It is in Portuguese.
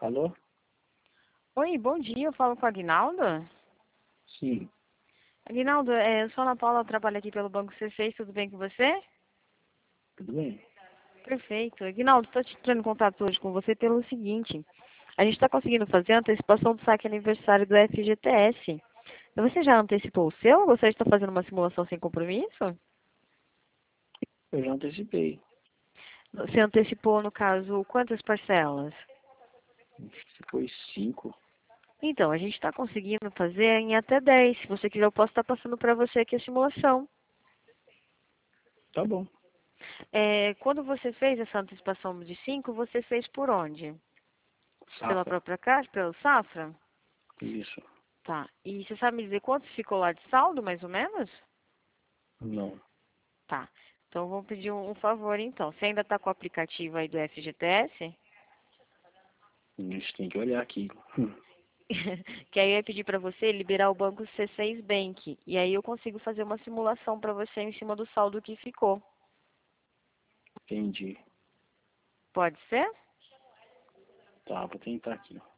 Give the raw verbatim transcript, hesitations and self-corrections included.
Alô? Oi, bom dia, eu falo com a Aguinaldo. Sim, Aguinaldo, é, eu sou a Ana Paula, eu trabalho aqui pelo Banco C seis, tudo bem com você? tudo bem? Perfeito. Aguinaldo, estou te entrando em contato hoje com você pelo seguinte, a gente está conseguindo fazer a antecipação do saque aniversário do F G T S. Então, você já antecipou o seu ou você está fazendo uma simulação sem compromisso? Eu já antecipei. Você antecipou, no caso, quantas parcelas? Acho que foi cinco. Então, a gente está conseguindo fazer em até dez. Se você quiser, eu posso estar passando para você aqui a simulação. Tá bom. É, quando você fez essa antecipação de cinco, você fez por onde? Pela Safra. própria Caixa, pelo Safra? Isso. Tá. E você sabe me dizer quanto ficou lá de saldo, mais ou menos? Não. Tá. Então, vou pedir um, um favor, então. Você ainda está com o aplicativo aí do F G T S? A gente tem que olhar aqui. Hum, Que aí eu ia pedir para você liberar o banco C seis Bank. E aí eu consigo fazer uma simulação para você em cima do saldo que ficou. Entendi. Pode ser? Tá, vou tentar aqui.